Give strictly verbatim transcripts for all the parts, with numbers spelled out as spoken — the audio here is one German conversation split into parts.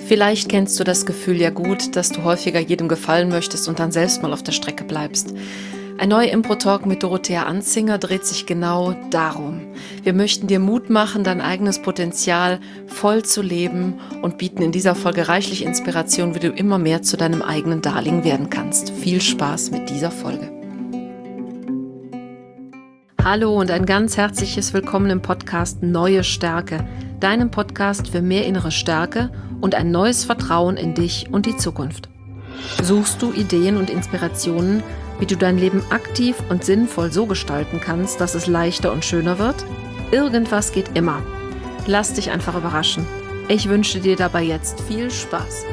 Vielleicht kennst du das Gefühl ja gut, dass du häufiger jedem gefallen möchtest und dann selbst mal auf der Strecke bleibst. Ein neuer Impro-Talk mit Dorothea Anzinger dreht sich genau darum. Wir möchten dir Mut machen, dein eigenes Potenzial voll zu leben und bieten in dieser Folge reichlich Inspiration, wie du immer mehr zu deinem eigenen Darling werden kannst. Viel Spaß mit dieser Folge. Hallo und ein ganz herzliches Willkommen im Podcast Neue Stärke, deinem Podcast für mehr innere Stärke und ein neues Vertrauen in dich und die Zukunft. Suchst du Ideen und Inspirationen, wie du dein Leben aktiv und sinnvoll so gestalten kannst, dass es leichter und schöner wird? Irgendwas geht immer. Lass dich einfach überraschen. Ich wünsche dir dabei jetzt viel Spaß.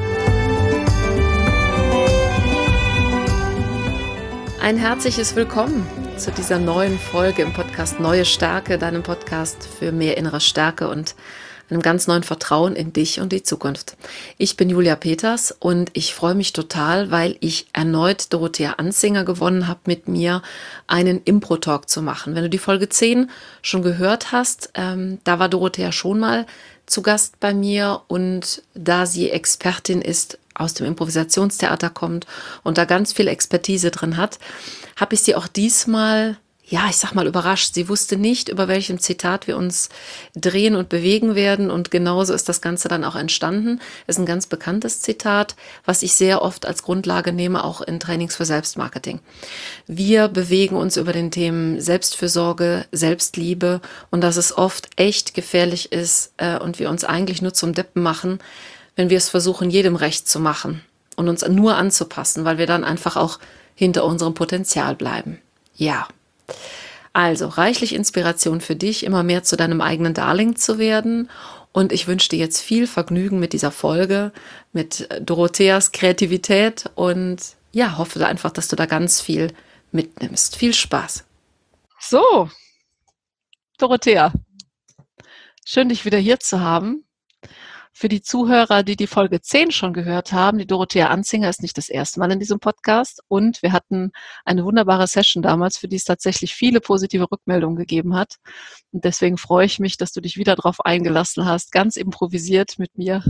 Ein herzliches Willkommen zu dieser neuen Folge im Podcast Neue Stärke, deinem Podcast für mehr innere Stärke und einem ganz neuen Vertrauen in dich und die Zukunft. Ich bin Julia Peters und ich freue mich total, weil ich erneut Dorothea Anzinger gewonnen habe, mit mir einen Impro-Talk zu machen. Wenn du die Folge zehn schon gehört hast, ähm, da war Dorothea schon mal zu Gast bei mir, und da sie Expertin ist, aus dem Improvisationstheater kommt und da ganz viel Expertise drin hat, habe ich sie auch diesmal, ja, ich sag mal, überrascht. Sie wusste nicht, über welchem Zitat wir uns drehen und bewegen werden, und genauso ist das Ganze dann auch entstanden. Es ist ein ganz bekanntes Zitat, was ich sehr oft als Grundlage nehme, auch in Trainings für Selbstmarketing. Wir bewegen uns über den Themen Selbstfürsorge, Selbstliebe, und dass es oft echt gefährlich ist äh, und wir uns eigentlich nur zum Deppen machen, wenn wir es versuchen, jedem recht zu machen und uns nur anzupassen, weil wir dann einfach auch hinter unserem Potenzial bleiben. Ja. Also, reichlich Inspiration für dich, immer mehr zu deinem eigenen Darling zu werden. Und ich wünsche dir jetzt viel Vergnügen mit dieser Folge, mit Dorotheas Kreativität, und ja, hoffe einfach, dass du da ganz viel mitnimmst. Viel Spaß. So, Dorothea, schön, dich wieder hier zu haben. Für die Zuhörer, die die Folge zehn schon gehört haben, die Dorothea Anzinger ist nicht das erste Mal in diesem Podcast, und wir hatten eine wunderbare Session damals, für die es tatsächlich viele positive Rückmeldungen gegeben hat. Und deswegen freue ich mich, dass du dich wieder darauf eingelassen hast, ganz improvisiert mit mir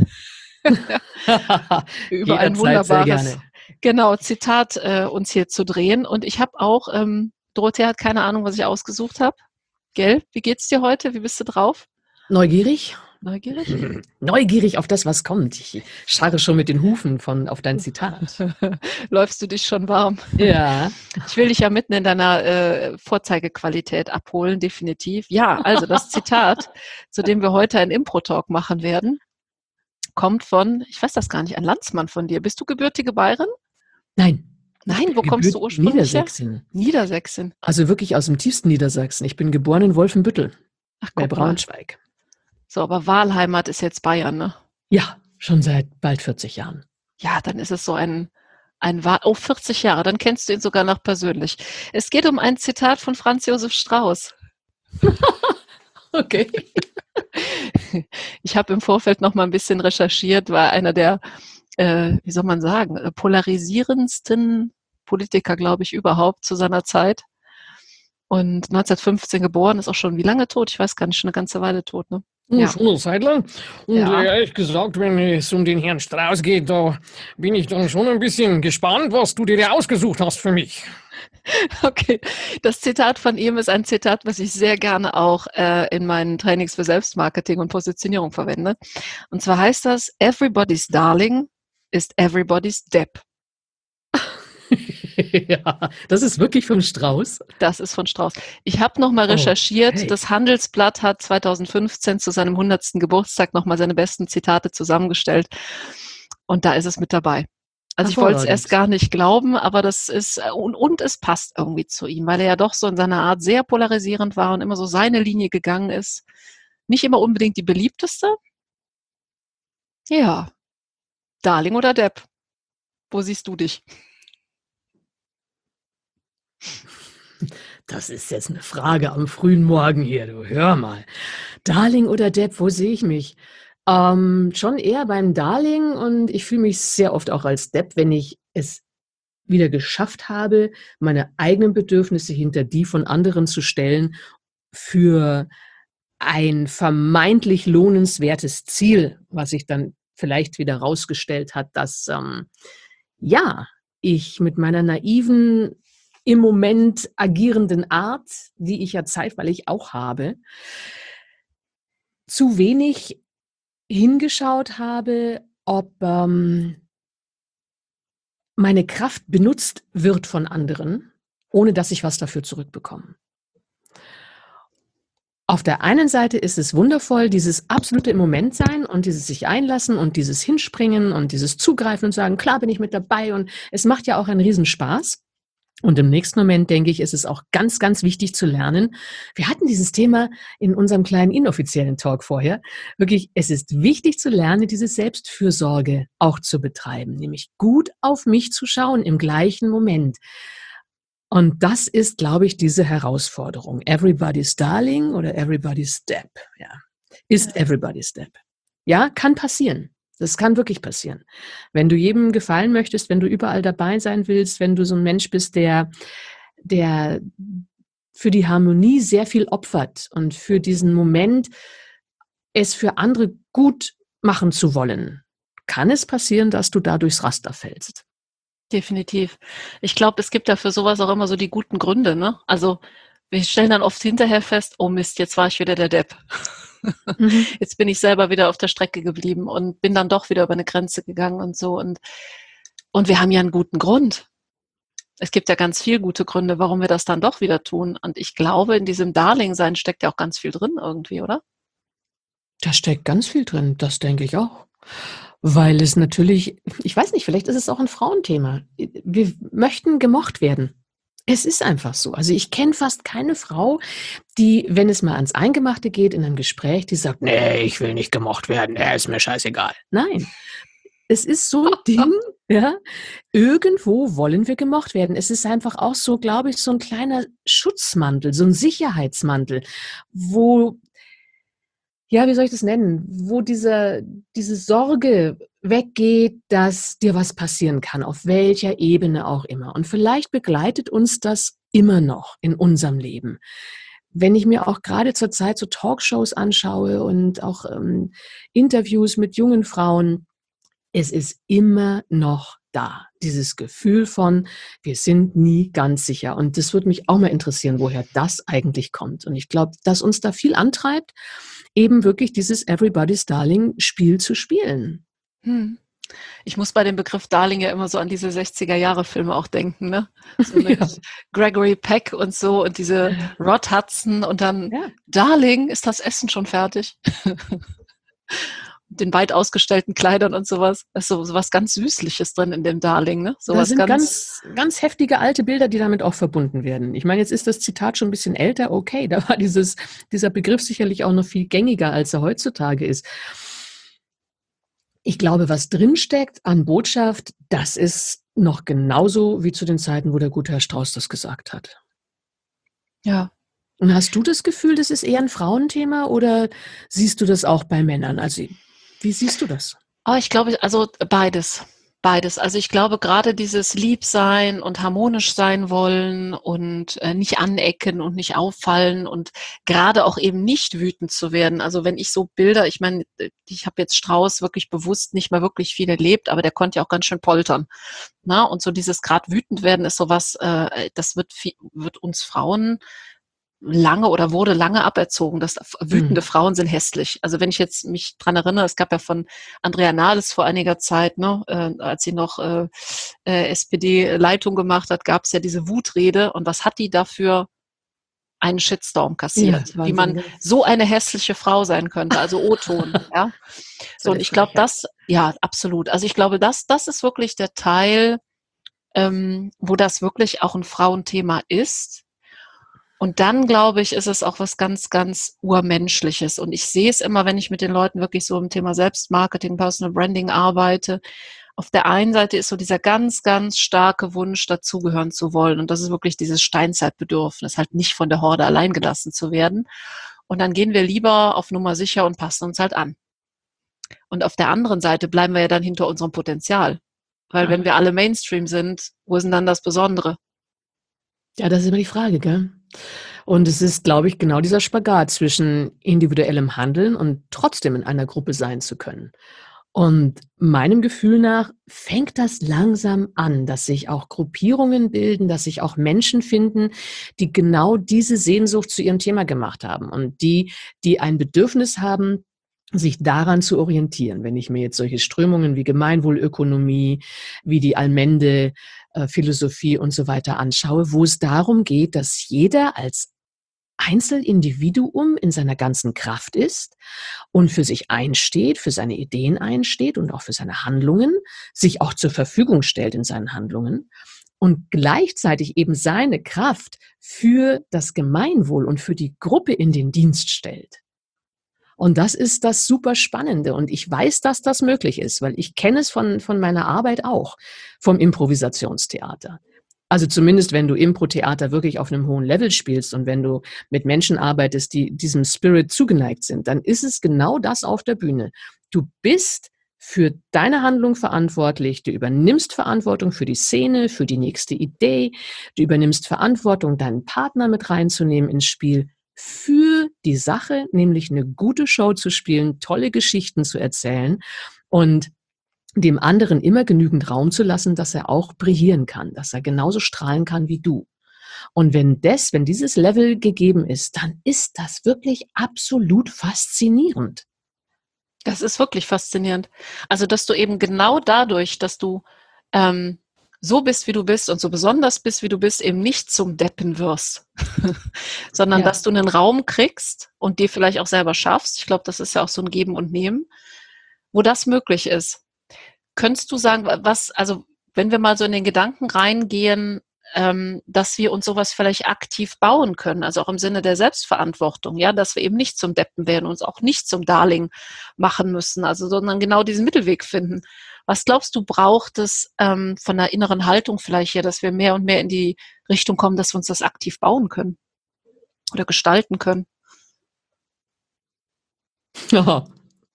über ein wunderbares genau, Zitat äh, uns hier zu drehen. Und ich habe auch, ähm, Dorothea hat keine Ahnung, was ich ausgesucht habe. Gell? Wie geht's dir heute? Wie bist du drauf? Neugierig? Neugierig? Neugierig auf das, was kommt. Ich scharre schon mit den Hufen von, auf dein Zitat. Läufst du dich schon warm? Ja. Ich will dich ja mitten in deiner äh, Vorzeigequalität abholen, definitiv. Ja, also das Zitat, zu dem wir heute einen Impro-Talk machen werden, kommt von, ich weiß das gar nicht, ein Landsmann von dir. Bist du gebürtige Bayerin? Nein. Nein, wo kommst du ursprünglich Niedersächsin. her? Niedersächsin. Also wirklich aus dem tiefsten Niedersachsen. Ich bin geboren in Wolfenbüttel. Ach, bei guck mal. Braunschweig. So, aber Wahlheimat ist jetzt Bayern, ne? Ja, schon seit bald vierzig Jahren. Ja, dann ist es so ein, ein Wahl, oh, vierzig Jahre, dann kennst du ihn sogar noch persönlich. Es geht um ein Zitat von Franz Josef Strauß. Okay. Ich habe im Vorfeld noch mal ein bisschen recherchiert, war einer der, äh, wie soll man sagen, polarisierendsten Politiker, glaube ich, überhaupt zu seiner Zeit. Und neunzehnhundertfünfzehn geboren, ist auch schon wie lange tot? Ich weiß gar nicht, schon eine ganze Weile tot, ne? Ja. Schon eine Zeit lang. Und Ja. äh, ehrlich gesagt, wenn es um den Herrn Strauß geht, da bin ich dann schon ein bisschen gespannt, was du dir da ausgesucht hast für mich. Okay, das Zitat von ihm ist ein Zitat, was ich sehr gerne auch äh, in meinen Trainings für Selbstmarketing und Positionierung verwende. Und zwar heißt das: Everybody's Darling is everybody's Depp. Ja, das ist wirklich von Strauß. Das ist von Strauß. Ich habe nochmal recherchiert. Okay. Das Handelsblatt hat zweitausendfünfzehn zu seinem hundertsten Geburtstag nochmal seine besten Zitate zusammengestellt. Und da ist es mit dabei. Also ich wollte es erst gar nicht glauben, aber das ist, und, und es passt irgendwie zu ihm, weil er ja doch so in seiner Art sehr polarisierend war und immer so seine Linie gegangen ist. Nicht immer unbedingt die beliebteste. Ja. Darling oder Depp? Wo siehst du dich? Das ist jetzt eine Frage am frühen Morgen hier, du hör mal. Darling oder Depp, wo sehe ich mich? Ähm, schon eher beim Darling, und ich fühle mich sehr oft auch als Depp, wenn ich es wieder geschafft habe, meine eigenen Bedürfnisse hinter die von anderen zu stellen für ein vermeintlich lohnenswertes Ziel, was ich dann vielleicht wieder rausgestellt hat, dass, ähm, ja, ich mit meiner naiven, im Moment agierenden Art, die ich ja zeitweilig auch habe, zu wenig hingeschaut habe, ob, ähm meine Kraft benutzt wird von anderen, ohne dass ich was dafür zurückbekomme. Auf der einen Seite ist es wundervoll, dieses absolute im Moment sein und dieses sich einlassen und dieses Hinspringen und dieses Zugreifen und sagen: „Klar bin ich mit dabei“, und es macht ja auch einen Riesenspaß. Und im nächsten Moment, denke ich, ist es auch ganz, ganz wichtig zu lernen. Wir hatten dieses Thema in unserem kleinen inoffiziellen Talk vorher. Wirklich, es ist wichtig zu lernen, diese Selbstfürsorge auch zu betreiben, nämlich gut auf mich zu schauen im gleichen Moment. Und das ist, glaube ich, diese Herausforderung. Everybody's Darling oder Everybody's Step. Ja. Ist Everybody's Step. Ja, kann passieren. Das kann wirklich passieren. Wenn du jedem gefallen möchtest, wenn du überall dabei sein willst, wenn du so ein Mensch bist, der, der für die Harmonie sehr viel opfert und für diesen Moment, es für andere gut machen zu wollen, kann es passieren, dass du da durchs Raster fällst. Definitiv. Ich glaube, es gibt ja für sowas auch immer so die guten Gründe, ne? Also, wir stellen dann oft hinterher fest: „Oh Mist, jetzt war ich wieder der Depp.“ Mhm. Jetzt bin ich selber wieder auf der Strecke geblieben und bin dann doch wieder über eine Grenze gegangen und so, und und wir haben ja einen guten Grund. Es gibt ja ganz viel gute Gründe, warum wir das dann doch wieder tun, und ich glaube, in diesem Darling-Sein steckt ja auch ganz viel drin irgendwie, oder? Da steckt ganz viel drin, das denke ich auch. Weil es natürlich, ich weiß nicht, vielleicht ist es auch ein Frauenthema. Wir möchten gemocht werden. Es ist einfach so. Also, ich kenne fast keine Frau, die, wenn es mal ans Eingemachte geht in einem Gespräch, die sagt: „Ne, ich will nicht gemocht werden, ne, ist mir scheißegal.“ Nein, es ist so 'n Ding, ja, irgendwo wollen wir gemocht werden. Es ist einfach auch so, glaube ich, so 'n kleiner Schutzmantel, so 'n Sicherheitsmantel, wo, ja, wie soll ich das nennen? Wo dieser diese Sorge weggeht, dass dir was passieren kann, auf welcher Ebene auch immer. Und vielleicht begleitet uns das immer noch in unserem Leben. Wenn ich mir auch gerade zur Zeit so Talkshows anschaue und auch, ähm, Interviews mit jungen Frauen, es ist immer noch da, dieses Gefühl von: „Wir sind nie ganz sicher.“ Und das würde mich auch mal interessieren, woher das eigentlich kommt. Und ich glaube, dass uns da viel antreibt, eben wirklich dieses Everybody's Darling Spiel zu spielen. Mhm. Ich muss bei dem Begriff Darling ja immer so an diese sechziger-Jahre-Filme auch denken, ne? So mit Ja. Gregory Peck und so und diese Ja, Rod Hudson und dann: ja. „Darling, ist das Essen schon fertig?“ Den weit ausgestellten Kleidern und sowas. Da ist so so was ganz Süßliches drin in dem Darling, ne? So Da was sind ganz ganz ganz heftige alte Bilder, die damit auch verbunden werden. Ich meine, jetzt ist das Zitat schon 'n bisschen älter, okay, da war dieses dieser Begriff sicherlich auch noch viel gängiger, als er heutzutage ist. Ich glaube, was drinsteckt an Botschaft, das ist noch genauso wie zu den Zeiten, wo der gute Herr Strauß das gesagt hat. ja. Und hast du das Gefühl, das ist eher 'n Frauenthema oder siehst du das auch bei Männern? Also, wie siehst du das? Aber ich glaube, also beides. Beides. Also ich glaube, gerade dieses Liebsein und harmonisch sein wollen und, äh, nicht anecken und nicht auffallen und gerade auch eben nicht wütend zu werden. Also, wenn ich so Bilder, ich meine, äh, ich habe jetzt Strauß wirklich bewusst nicht mehr wirklich viel erlebt, aber der konnte ja auch ganz schön poltern, ne? Und so dieses grad wütend werden ist so was, äh, das wird vie wird uns Frauen lange oder wurde lange aberzogen, dass f wütende Mhm. Frauen sind hässlich. Also, wenn ich jetzt mich dran erinnere, es gab ja von Andrea Nahles vor einiger Zeit, ne, äh, als sie noch, äh, äh, S P D-Leitung gemacht hat, gab's ja diese Wutrede, und was hat die dafür einen Shitstorm Ja, kassiert, wie Wahnsinn, man gell? so eine hässliche Frau sein könnte, also O-Ton, ja? Ist So, ja und 'ne ich glaube, Frechheit. das, ja, absolut. Also, ich glaube, das das ist wirklich der Teil, ähm, wo das wirklich auch 'n Frauenthema ist. Und dann, glaube ich, ist es auch was ganz, ganz Urmenschliches. Und ich sehe es immer, wenn ich mit den Leuten wirklich so im Thema Selbstmarketing, Personal Branding arbeite. Auf der einen Seite ist so dieser ganz, ganz starke Wunsch, dazugehören zu wollen. Und das ist wirklich dieses Steinzeitbedürfnis, halt nicht von der Horde allein gelassen zu werden. Und dann gehen wir lieber auf Nummer sicher und passen uns halt an. Und auf der anderen Seite bleiben wir ja dann hinter unserem Potenzial. Weil wenn Ja. wir alle Mainstream sind, wo ist denn dann das Besondere? Ja, das ist immer die Frage, gell? Und es ist, glaube ich, genau dieser Spagat zwischen individuellem Handeln und trotzdem in einer Gruppe sein zu können. Und meinem Gefühl nach fängt das langsam an, dass sich auch Gruppierungen bilden, dass sich auch Menschen finden, die genau diese Sehnsucht zu ihrem Thema gemacht haben und die, die ein Bedürfnis haben, sich daran zu orientieren. Wenn ich mir jetzt solche Strömungen wie Gemeinwohlökonomie, wie die Allmende, äh, Philosophie und so weiter anschaue, wo es darum geht, dass jeder als Einzelindividuum in seiner ganzen Kraft ist und für sich einsteht, für seine Ideen einsteht und auch für seine Handlungen, sich auch zur Verfügung stellt in seinen Handlungen und gleichzeitig eben seine Kraft für das Gemeinwohl und für die Gruppe in den Dienst stellt. Und das ist das super Spannende. Und ich weiß, dass das möglich ist, weil ich kenne es von, von meiner Arbeit auch, vom Improvisationstheater. Also zumindest, wenn du Impro-Theater wirklich auf einem hohen Level spielst und wenn du mit Menschen arbeitest, die diesem Spirit zugeneigt sind, dann ist es genau das auf der Bühne. Du bist für deine Handlung verantwortlich, du übernimmst Verantwortung für die Szene, für die nächste Idee, du übernimmst Verantwortung, deinen Partner mit reinzunehmen ins Spiel, für die Sache, nämlich eine gute Show zu spielen, tolle Geschichten zu erzählen und dem anderen immer genügend Raum zu lassen, dass er auch brillieren kann, dass er genauso strahlen kann wie du. Und wenn das, wenn dieses Level gegeben ist, dann ist das wirklich absolut faszinierend. Das ist wirklich faszinierend. Also, dass du eben genau dadurch, dass du ähm, so bist, wie du bist und so besonders bist, wie du bist, eben nicht zum Deppen wirst, sondern Ja. dass du einen Raum kriegst und dir vielleicht auch selber schaffst. Ich glaube, das ist ja auch so ein Geben und Nehmen, wo das möglich ist. Könntest du sagen, was, also wenn wir mal so in den Gedanken reingehen, ähm, dass wir uns sowas vielleicht aktiv bauen können, also auch im Sinne der Selbstverantwortung, ja, dass wir eben nicht zum Deppen werden, uns auch nicht zum Darling machen müssen, also sondern genau diesen Mittelweg finden. Was glaubst du, braucht es ähm, von der inneren Haltung vielleicht her, dass wir mehr und mehr in die Richtung kommen, dass wir uns das aktiv bauen können oder gestalten können? Ja.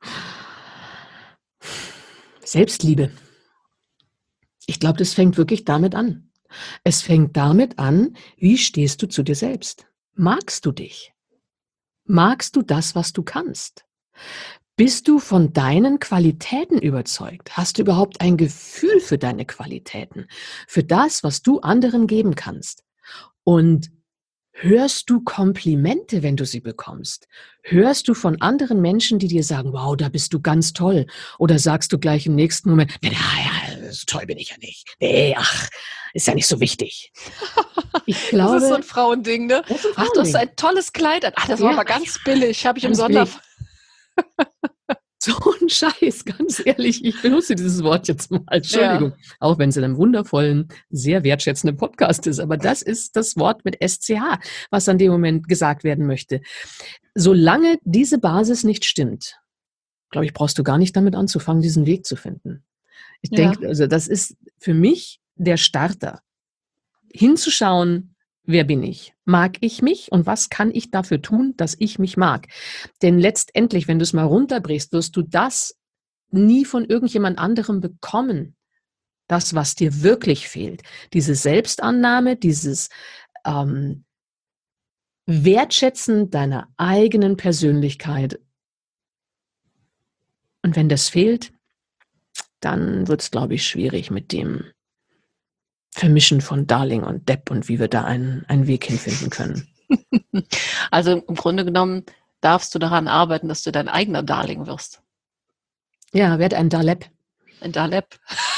Selbstliebe. Ich glaube, das fängt wirklich damit an. Es fängt damit an, wie stehst du zu dir selbst? Magst du dich? Magst du das, was du kannst? Bist du von deinen Qualitäten überzeugt? Hast du überhaupt ein Gefühl für deine Qualitäten? Für das, was du anderen geben kannst? Und hörst du Komplimente, wenn du sie bekommst? Hörst du von anderen Menschen, die dir sagen, wow, da bist du ganz toll? Oder sagst du gleich im nächsten Moment, ja, ja, so toll bin ich ja nicht. Nee, ach, ist ja nicht so wichtig. Ich glaube, das ist so ein Frauending, ne? das ist ein Ach, du hast Frauending. ein tolles Kleid an. Ach, das war Ja, aber ganz billig, habe ich im ganz Sonder... billig. So ein Scheiß, ganz ehrlich, ich benutze dieses Wort jetzt mal, Entschuldigung, auch wenn es in einem wundervollen, sehr wertschätzenden Podcast ist, aber das ist das Wort mit S C H, was an dem Moment gesagt werden möchte. Solange diese Basis nicht stimmt, glaube ich, brauchst du gar nicht damit anzufangen, diesen Weg zu finden. Ich Ja. denke, also das ist für mich der Starter, hinzuschauen, wer bin ich? Mag ich mich? Und was kann ich dafür tun, dass ich mich mag? Denn letztendlich, wenn du es mal runterbrichst, wirst du das nie von irgendjemand anderem bekommen. Das, was dir wirklich fehlt. Diese Selbstannahme, dieses ähm, Wertschätzen deiner eigenen Persönlichkeit. Und wenn das fehlt, dann wird es, glaube ich, schwierig mit dem Vermischen von Darling und Depp und wie wir da einen, einen Weg hinfinden können. Also im Grunde genommen darfst du daran arbeiten, dass du dein eigener Darling wirst. Ja, werd ein Daleb. Ein Daleb.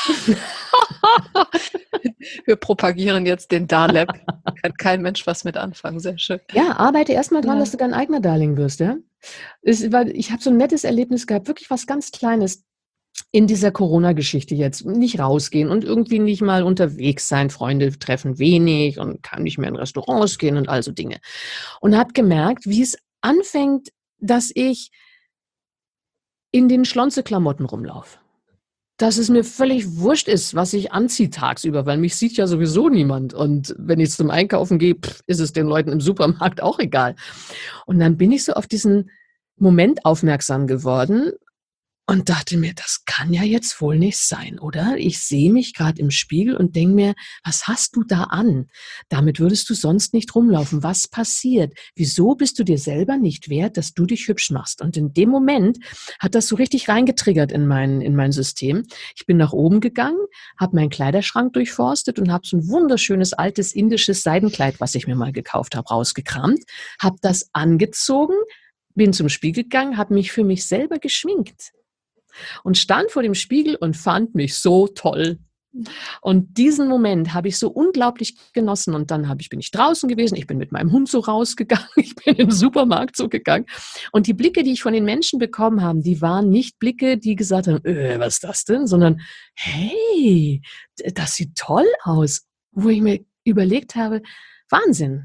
Wir propagieren jetzt den Daleb. Kann kein Mensch was mit anfangen. Sehr schön. Ja, arbeite erstmal dran, Ja. dass du dein eigener Darling wirst. Ja? Es, weil ich habe so ein nettes Erlebnis gehabt, wirklich was ganz Kleines in dieser Corona-Geschichte jetzt. Nicht rausgehen und irgendwie nicht mal unterwegs sein, Freunde treffen wenig und kann nicht mehr in Restaurants gehen und all so Dinge. Und habe gemerkt, wie es anfängt, dass ich in den Schlonze-Klamotten rumlaufe. Dass es mir völlig wurscht ist, was ich anziehe tagsüber, weil mich sieht ja sowieso niemand. Und wenn ich zum Einkaufen gehe, pff, ist es den Leuten im Supermarkt auch egal. Und dann bin ich so auf diesen Moment aufmerksam geworden und dachte mir, das kann ja jetzt wohl nicht sein, oder? Ich sehe mich gerade im Spiegel und denke mir, was hast du da an? Damit würdest du sonst nicht rumlaufen. Was passiert? Wieso bist du dir selber nicht wert, dass du dich hübsch machst? Und in dem Moment hat das so richtig reingetriggert in mein, in mein System. Ich bin nach oben gegangen, habe meinen Kleiderschrank durchforstet und habe so ein wunderschönes altes indisches Seidenkleid, was ich mir mal gekauft habe, rausgekramt, habe das angezogen, bin zum Spiegel gegangen, habe mich für mich selber geschminkt und stand vor dem Spiegel und fand mich so toll. Und diesen Moment habe ich so unglaublich genossen. Und dann habe ich, bin ich draußen gewesen, ich bin mit meinem Hund so rausgegangen, ich bin in den Supermarkt so gegangen. Und die Blicke, die ich von den Menschen bekommen habe, die waren nicht Blicke, die gesagt haben, äh, was ist das denn? Sondern, hey, das sieht toll aus. Wo ich mir überlegt habe, Wahnsinn.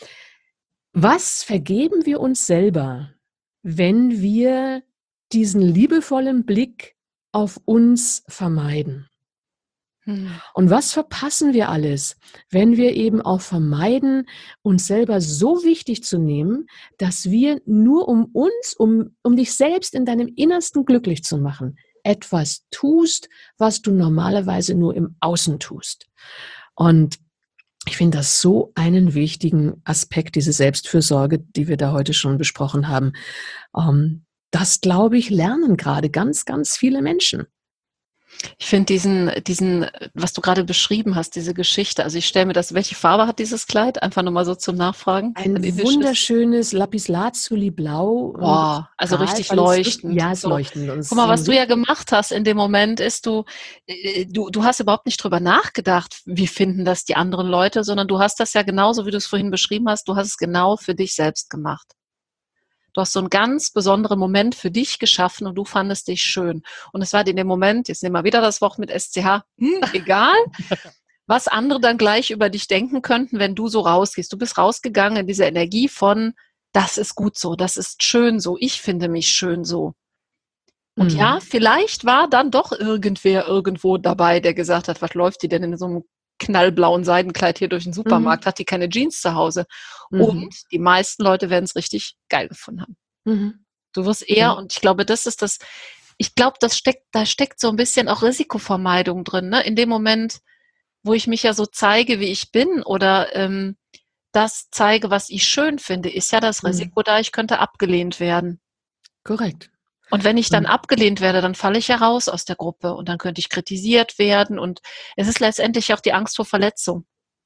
Was vergeben wir uns selber, wenn wir diesen liebevollen Blick auf uns vermeiden? Hm. Und was verpassen wir alles, wenn wir eben auch vermeiden, uns selber so wichtig zu nehmen, dass wir nur um uns, um, um dich selbst in deinem Innersten glücklich zu machen, etwas tust, was du normalerweise nur im Außen tust. Und ich finde das so einen wichtigen Aspekt, diese Selbstfürsorge, die wir da heute schon besprochen haben. Ähm, Das, glaube ich, lernen gerade ganz, ganz viele Menschen. Ich finde diesen, diesen, was du gerade beschrieben hast, diese Geschichte, also ich stelle mir das, welche Farbe hat dieses Kleid? Einfach nur mal so zum Nachfragen. Ein wunderschönes Lapislazuli-Blau. Boah, also richtig leuchtend. Ja, es So. leuchtend. Und Guck mal, was du ja gemacht hast in dem Moment ist, du, äh, du, du hast überhaupt nicht drüber nachgedacht, wie finden das die anderen Leute, sondern du hast das ja genauso, wie du es vorhin beschrieben hast, du hast es genau für dich selbst gemacht. Du hast so einen ganz besonderen Moment für dich geschaffen und du fandest dich schön. Und es war in dem Moment, jetzt nehmen wir wieder das Wort mit S C H, hm, egal, was andere dann gleich über dich denken könnten, wenn du so rausgehst. Du bist rausgegangen in dieser Energie von, das ist gut so, das ist schön so, ich finde mich schön so. Und Mhm. ja, vielleicht war dann doch irgendwer irgendwo dabei, der gesagt hat, was läuft die denn in so einem knallblauen Seidenkleid hier durch den Supermarkt, Mhm. hat die keine Jeans zu Hause. Mhm. Und die meisten Leute werden es richtig geil gefunden haben. Mhm. Du wirst eher, Ja. und ich glaube, das ist das, ich glaube, das steckt, da steckt so ein bisschen auch Risikovermeidung drin, ne? In dem Moment, wo ich mich ja so zeige, wie ich bin, oder ähm, das zeige, was ich schön finde, ist ja das Mhm. Risiko da, ich könnte abgelehnt werden. Korrekt. Und wenn ich dann Und abgelehnt werde, dann falle ich ja raus aus der Gruppe und dann könnte ich kritisiert werden und es ist letztendlich auch die Angst vor Verletzung.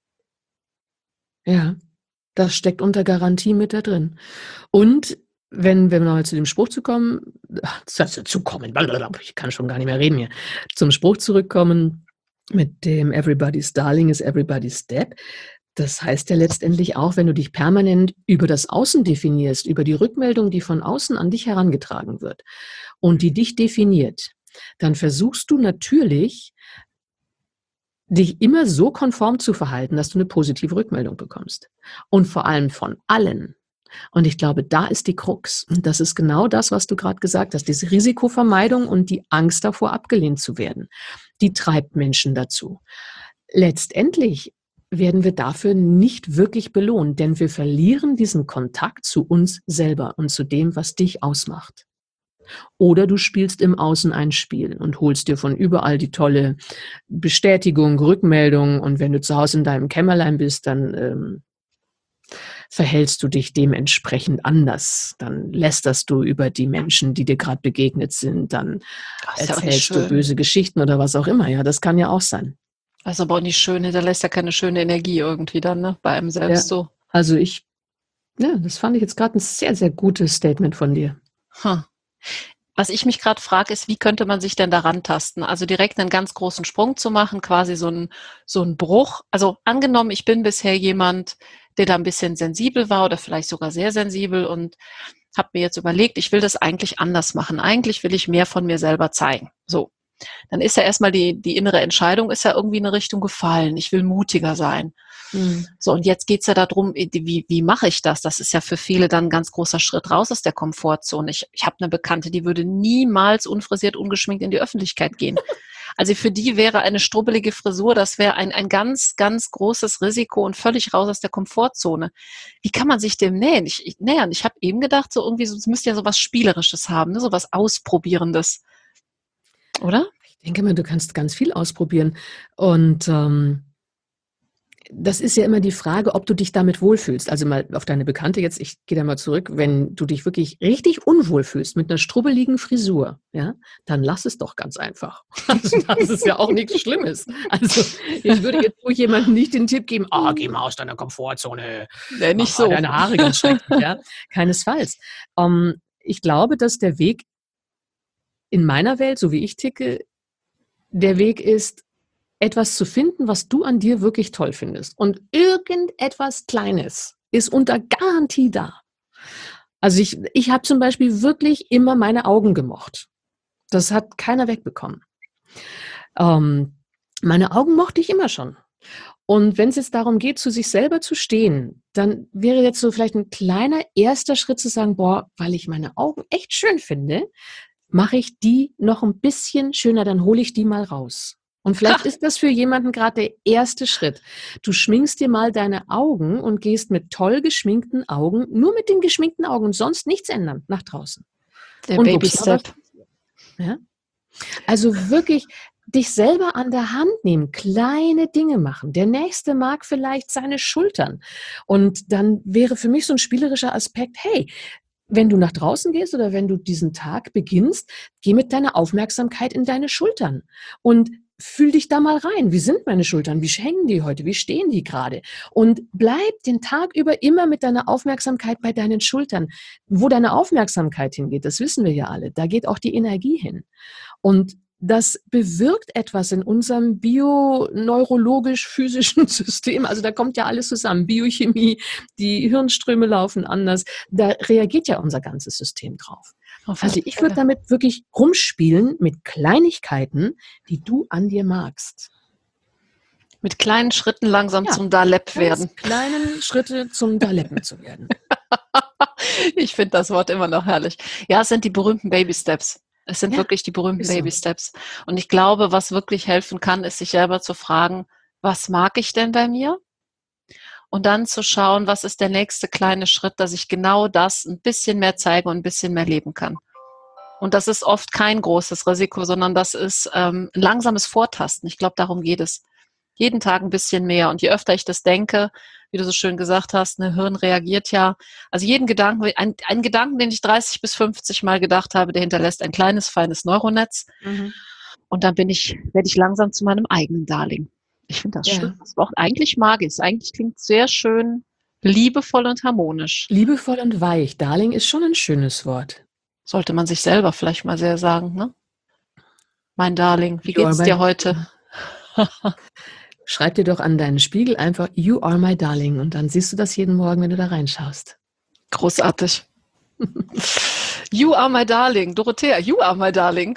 ja, das steckt unter Garantie mit da drin. Und wenn wir mal zu dem Spruch zu kommen, zu zu kommen, blablabla, ich kann schon gar nicht mehr reden hier, zum Spruch zurückkommen mit dem Everybody's Darling is everybody's Step. Das heißt ja letztendlich auch, wenn du dich permanent über das Außen definierst, über die Rückmeldung, die von außen an dich herangetragen wird und die dich definiert, dann versuchst du natürlich, dich immer so konform zu verhalten, dass du eine positive Rückmeldung bekommst. Und vor allem von allen. Und ich glaube, da ist die Krux. Und das ist genau das, was du gerade gesagt hast. Diese Risikovermeidung und die Angst davor, abgelehnt zu werden, die treibt Menschen dazu. Letztendlich werden wir dafür nicht wirklich belohnt, denn wir verlieren diesen Kontakt zu uns selber und zu dem, was dich ausmacht. Oder du spielst im Außen ein Spiel und holst dir von überall die tolle Bestätigung, Rückmeldung, und wenn du zu Hause in deinem Kämmerlein bist, dann ähm, verhältst du dich dementsprechend anders. Dann lästerst du über die Menschen, die dir gerade begegnet sind, dann Das ist ja auch nicht erzählst du schön. böse Geschichten oder was auch immer. Ja, das kann ja auch sein. Das ist aber auch nicht schön, hinterlässt ja keine schöne Energie irgendwie dann, ne? Bei einem selbst Ja, so. also ich, ja, das fand ich jetzt gerade ein sehr, sehr gutes Statement von dir. Hm. Was ich mich gerade frage, ist, wie könnte man sich denn daran tasten? Also direkt einen ganz großen Sprung zu machen, quasi so ein, so ein Bruch. Also angenommen, ich bin bisher jemand, der da ein bisschen sensibel war oder vielleicht sogar sehr sensibel und habe mir jetzt überlegt, ich will das eigentlich anders machen. Eigentlich will ich mehr von mir selber zeigen. So. Dann ist ja erstmal die, die innere Entscheidung ist ja irgendwie in eine Richtung gefallen. Ich will mutiger sein. Mhm. So, und jetzt geht's ja darum, wie, wie mache ich das? Das ist ja für viele dann ein ganz großer Schritt raus aus der Komfortzone. Ich, ich habe eine Bekannte, die würde niemals unfrisiert, ungeschminkt in die Öffentlichkeit gehen. Also für die wäre eine strubbelige Frisur, das wäre ein, ein ganz, ganz großes Risiko und völlig raus aus der Komfortzone. Wie kann man sich dem nähern? Ich, ich, nähern? Ich habe eben gedacht, so irgendwie, so, es müsste ja so was Spielerisches haben, ne? So was Ausprobierendes. oder? Ich denke mal, du kannst ganz viel ausprobieren. Und ähm, das ist ja immer die Frage, ob du dich damit wohlfühlst. Also mal auf deine Bekannte jetzt, ich gehe da mal zurück, wenn du dich wirklich richtig unwohl fühlst mit einer strubbeligen Frisur, ja, dann lass es doch ganz einfach. Also das ist ja auch nichts Schlimmes. Also ich würde jetzt wohl jemandem nicht den Tipp geben, ah, geh mal aus deiner Komfortzone, Nee, nicht mach so. mal deine Haare ganz schrecklich, ja. Keinesfalls. Ähm, ich glaube, dass der Weg in meiner Welt, so wie ich ticke, der Weg ist, etwas zu finden, was du an dir wirklich toll findest. Und irgendetwas Kleines ist unter Garantie da. Also ich, ich habe zum Beispiel wirklich immer meine Augen gemocht. Das hat keiner wegbekommen. Ähm, meine Augen mochte ich immer schon. Und wenn es jetzt darum geht, zu sich selber zu stehen, dann wäre jetzt so vielleicht ein kleiner erster Schritt zu sagen, boah, weil ich meine Augen echt schön finde, mache ich die noch ein bisschen schöner, dann hole ich die mal raus. Und vielleicht ist das für jemanden gerade der erste Schritt. Du schminkst dir mal deine Augen und gehst mit toll geschminkten Augen, nur mit den geschminkten Augen und sonst nichts ändern, nach draußen. Der Und Baby guckst mal, was Step. passiert. Ja? Also wirklich dich selber an der Hand nehmen, kleine Dinge machen. Der Nächste mag vielleicht seine Schultern. Und dann wäre für mich so ein spielerischer Aspekt, hey, wenn du nach draußen gehst oder wenn du diesen Tag beginnst, geh mit deiner Aufmerksamkeit in deine Schultern und fühl dich da mal rein. Wie sind meine Schultern? Wie hängen die heute? Wie stehen die gerade? Und bleib den Tag über immer mit deiner Aufmerksamkeit bei deinen Schultern. Wo deine Aufmerksamkeit hingeht, das wissen wir ja alle, da geht auch die Energie hin. Und das bewirkt etwas in unserem bio-neurologisch-physischen System. Also da kommt ja alles zusammen. Biochemie, die Hirnströme laufen anders. Da reagiert ja unser ganzes System drauf. Also ich würde damit wirklich rumspielen mit Kleinigkeiten, die du an dir magst. Mit kleinen Schritten langsam Ja, zum Dalep Ganz werden. kleinen Schritte zum Daleppen zu werden. Ich finde das Wort immer noch herrlich. Ja, es sind die berühmten Baby Steps. Es sind Ja, wirklich die berühmten ist so. Baby Steps. Und ich glaube, was wirklich helfen kann, ist sich selber zu fragen, was mag ich denn bei mir? Und dann zu schauen, was ist der nächste kleine Schritt, dass ich genau das ein bisschen mehr zeige und ein bisschen mehr leben kann. Und das ist oft kein großes Risiko, sondern das ist ähm, ein langsames Vortasten. Ich glaube, darum geht es. Jeden Tag ein bisschen mehr. Und je öfter ich das denke, wie du so schön gesagt hast, ein Hirn reagiert ja, also jeden Gedanken, ein, ein Gedanken, den ich dreißig bis fünfzig Mal gedacht habe, der hinterlässt ein kleines, feines Neuronetz. Mhm. Und dann bin ich, werde ich langsam zu meinem eigenen Darling. Ich finde das Ja. schön. Das Wort eigentlich mag ich es. Eigentlich klingt es sehr schön, liebevoll und harmonisch. Liebevoll und weich. Darling ist schon ein schönes Wort. Sollte man sich selber vielleicht mal sehr sagen, ne? Mein Darling, wie You are geht's my dir heute? Schreib dir doch an deinen Spiegel einfach, you are my darling. Und dann siehst du das jeden Morgen, wenn du da reinschaust. Großartig. You are my darling. Dorothea, you are my darling.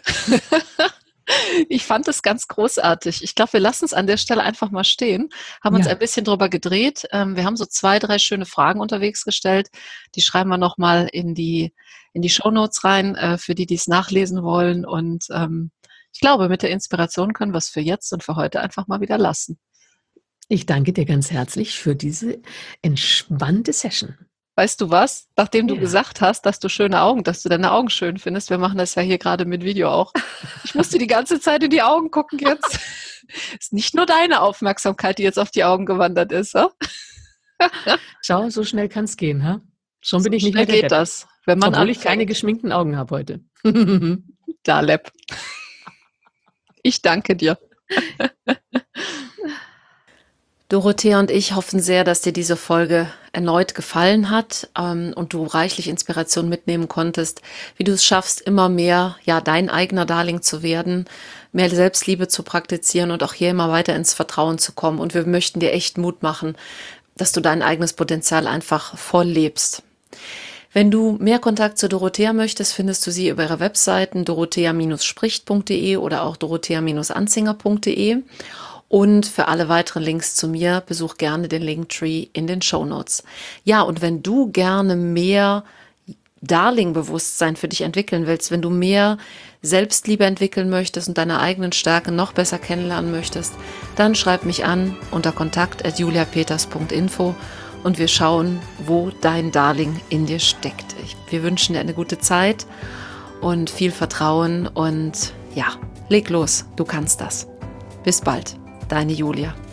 Ich fand es ganz großartig. Ich glaube, wir lassen es an der Stelle einfach mal stehen, haben uns Ja. ein bisschen drüber gedreht. Ähm, wir haben so zwei, drei schöne Fragen unterwegs gestellt. Die schreiben wir nochmal in die, in die Shownotes rein, äh, für die, die es nachlesen wollen. Und ähm, ich glaube, mit der Inspiration können wir es für jetzt und für heute einfach mal wieder lassen. Ich danke dir ganz herzlich für diese entspannte Session. Weißt du was? Nachdem du Ja. gesagt hast, dass du schöne Augen, dass du deine Augen schön findest, wir machen das ja hier gerade mit Video auch. Ich musste die ganze Zeit in die Augen gucken jetzt. Ist nicht nur deine Aufmerksamkeit, die jetzt auf die Augen gewandert ist. Ja? Schau, so schnell kann es gehen, ha? Schon So bin ich nicht schnell mehr der geht Depp. das, wenn man Obwohl ich keine anfängt. geschminkten Augen habe heute. Dalep. Ich danke dir. Dorothea und ich hoffen sehr, dass dir diese Folge erneut gefallen hat ähm, und du reichlich Inspiration mitnehmen konntest, wie du es schaffst, immer mehr ja dein eigener Darling zu werden, mehr Selbstliebe zu praktizieren und auch hier immer weiter ins Vertrauen zu kommen. Und wir möchten dir echt Mut machen, dass du dein eigenes Potenzial einfach voll lebst. Wenn du mehr Kontakt zu Dorothea möchtest, findest du sie über ihre Webseiten dorothea spricht punkt de oder auch dorothea anzinger punkt de. Und für alle weiteren Links zu mir, besuch gerne den Linktree in den Shownotes. Ja, und wenn du gerne mehr Darling-Bewusstsein für dich entwickeln willst, wenn du mehr Selbstliebe entwickeln möchtest und deine eigenen Stärken noch besser kennenlernen möchtest, dann schreib mich an unter kontakt at julia peters punkt info und wir schauen, wo dein Darling in dir steckt. Ich, wir wünschen dir eine gute Zeit und viel Vertrauen und ja, Leg los, du kannst das. Bis bald, deine Julia.